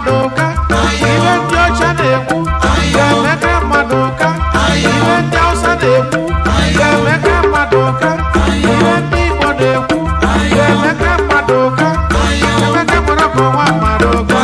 Madoka, even Georgia Nebu, Jamaica Madoka, even Dausa Nebu, Jamaica Madoka, even Nibo Nebu, Jamaica Madoka, Jamaica Madoka.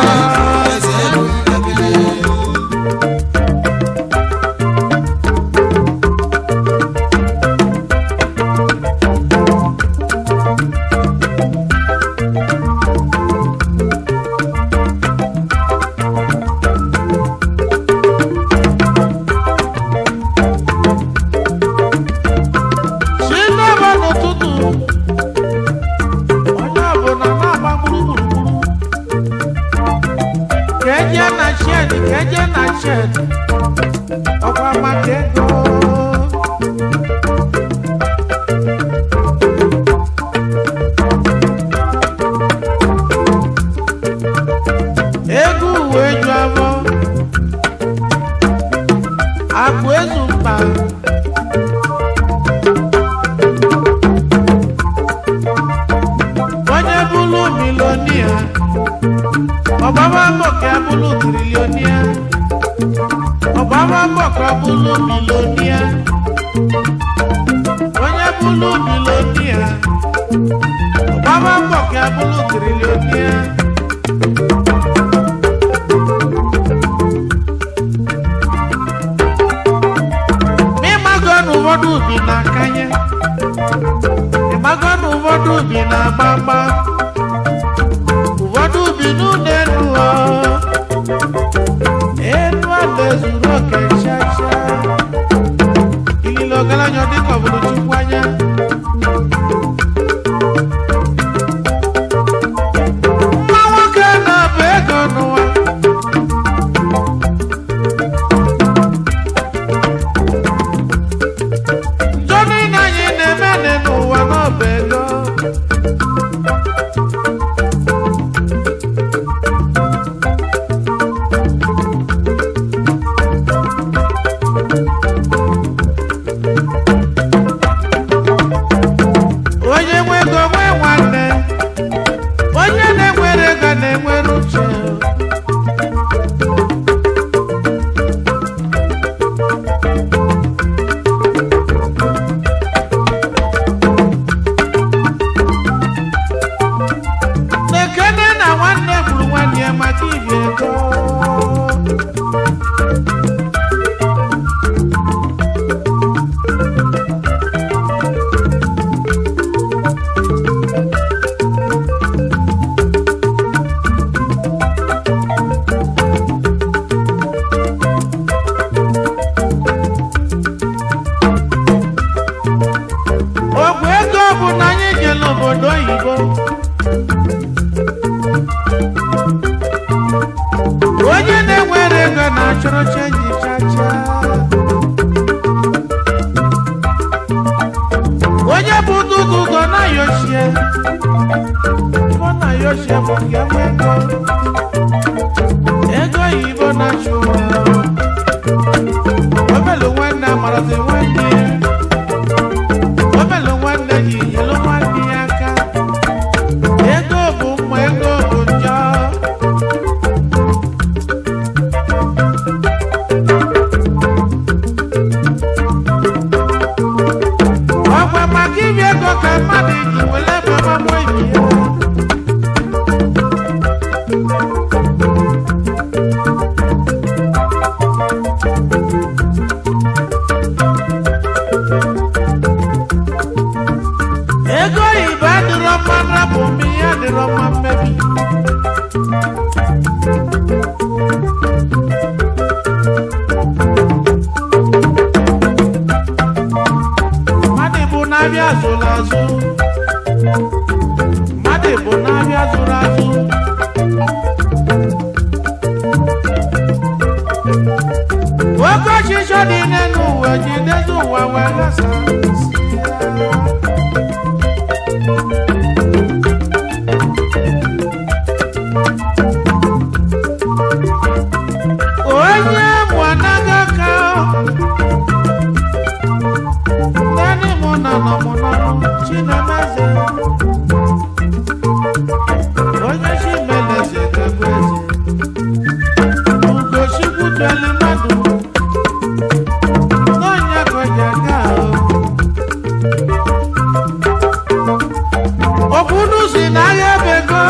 na ya ebego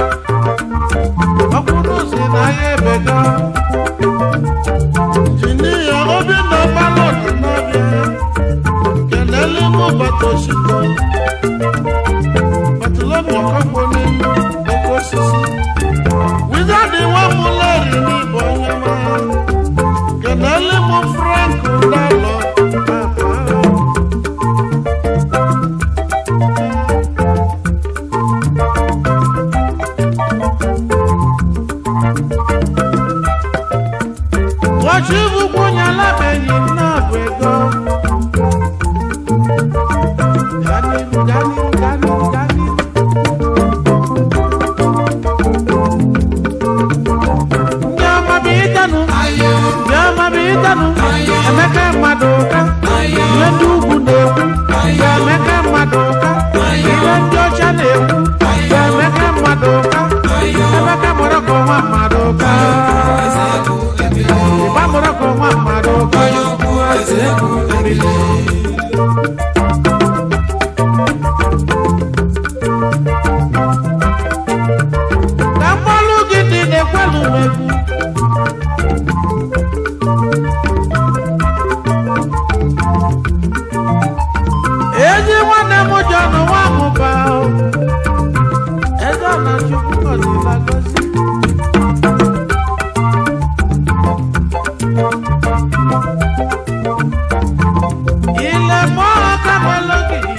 ọkwụrụ si na ya ebego Injinia Obinna Balọdụ n'ọbịa kelele mụ Batoshiko Batolomi ọkọgbo n'elu oke osisi Wizard nwa m lori n'Igbo Onyema kelele mụ Frank Udalo Wachivu kunyala benyi na bwego Gani Nyama bitanu Emeka madoka Yendu kuneku Emeka madoka Yendu chaneku Emeka madoka Emeka moroko wa madoka Iba moroko wa madoka Yoku aseku ebile Kambalu gidi nekwelu megu Ezi wane mujano wa mubao Eza na chukuko zilagosi Ile moha kama logi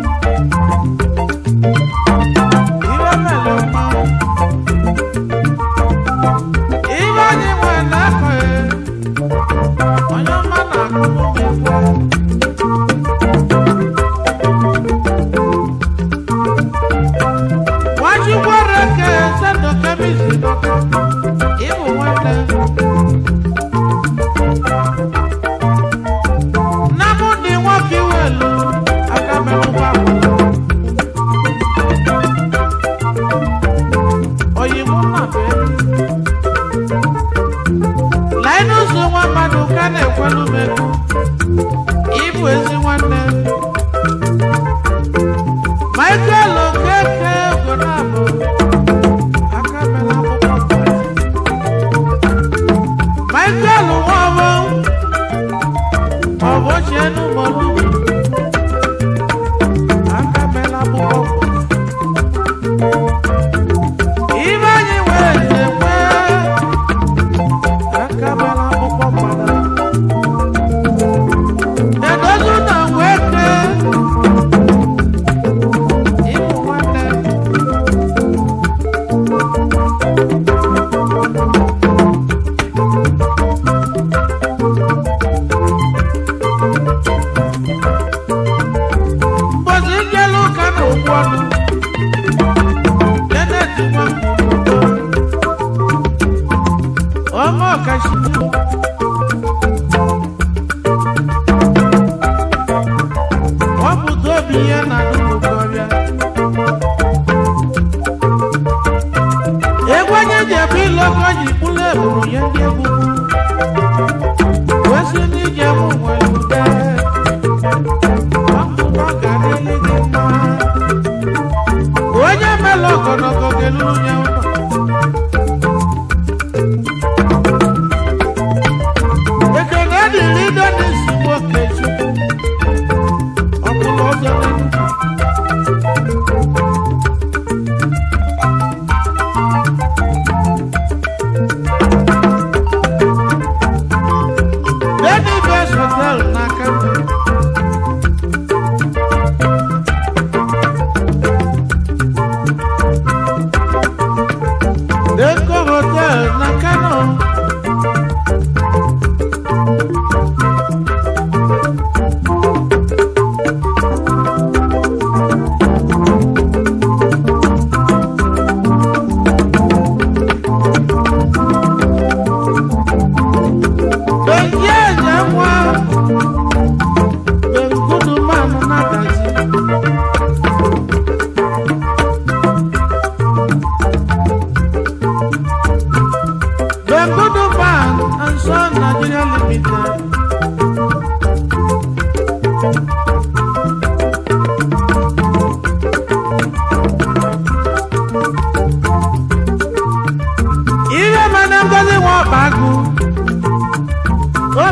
Iwe meloma Iwe ni mwena kwe Onyoma na kumumekwe Wajiwareke sendo kemizi doko Ibu wende Namuni wakiwelu Akamelu waku Oyimuna beri Lainusu wamadu kane kwelu meku Ibu ezi wende Michael Okeke Ogonabo Akamela Bukoko Michael Wowo Owo Chenu Molu Akamela Bukoko Ibanyi Wezewe Akamela Bukoko Nedozu na weke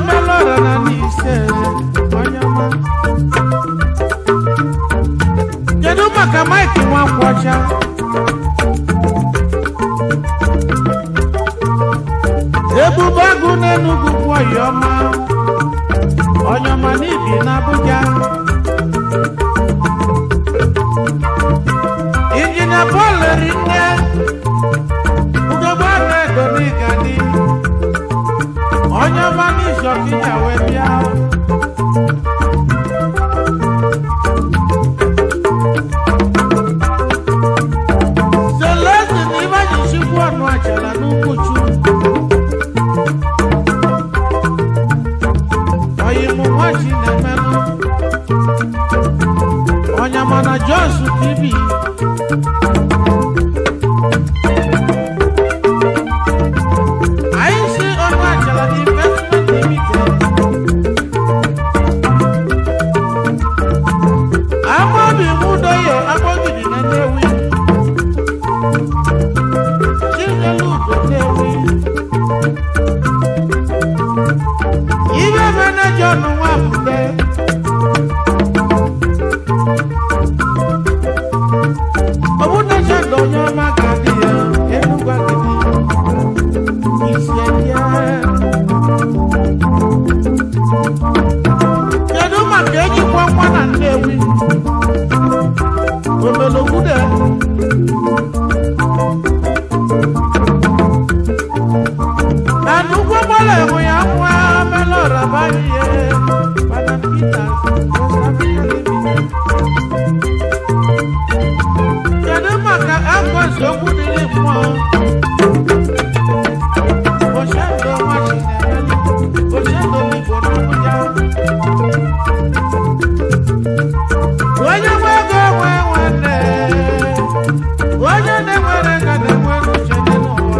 melora na n'ise onye ọma. Kedu maka Mike Nwankwocha? Ebube agụ n'Enugu bụ onye ọma n'ibi n'Abuja. Injinia Paul Rinne ugogbe arụ edo n'Igadi onye ọma n'Izọkịja wee bịa. Celestin Ibanyichukwu ọnụ achala n'Ukwuchu oyimuwachi na-emelụ onyamana Jos TV anyị si ọnụ achala investment limited Amaobi Mudoye Agbogidi na Nnewi Chinyelu Ugo Nnewi Ibe manager ọnụ Nwapụte Obunacha onye ọma ga-adị ya Enugu Agidi isi ya. Kedu maka enyi nwa na Nnewi Omelogude Anugwu gbala enwe ya nwa melora banye Madam Peters kedu maka akọsi okwu dịrị mmụọ Oshendo nwachi na-emeli Oshendo n'Igbo n'Abuja onye nwe ego nwe nwanne onye na-enwere ego na-enwere uche n'ụwa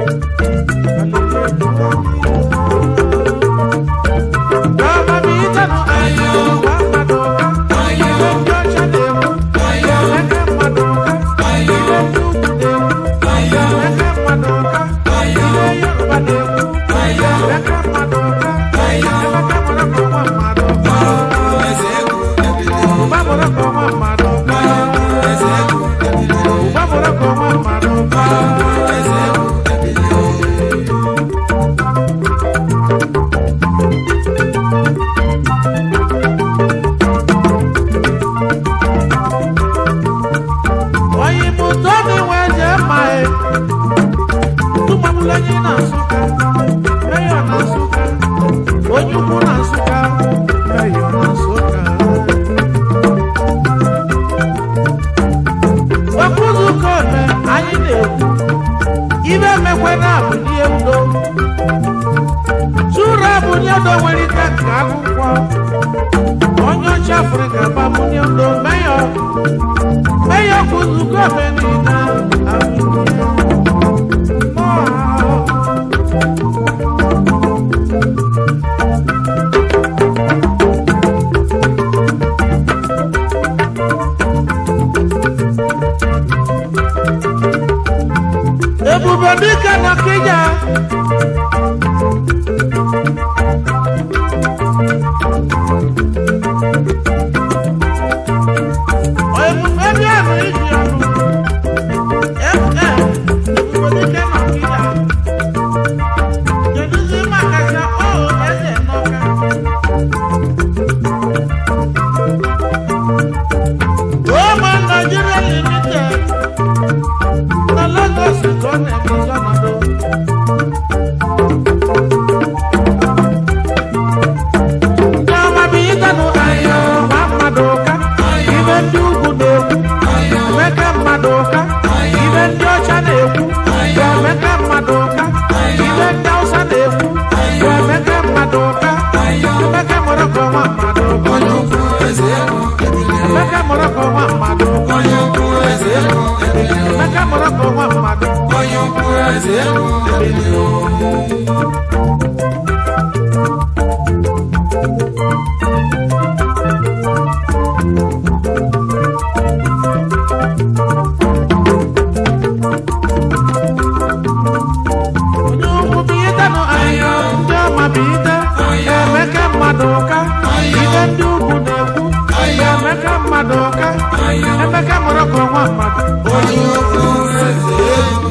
Ebube dike na Kenya Emeka Madoka, ibe ndị ugwu na-ekwu Emeka Madoka, Emeka Morocco nwa mmadụ onye okwu eze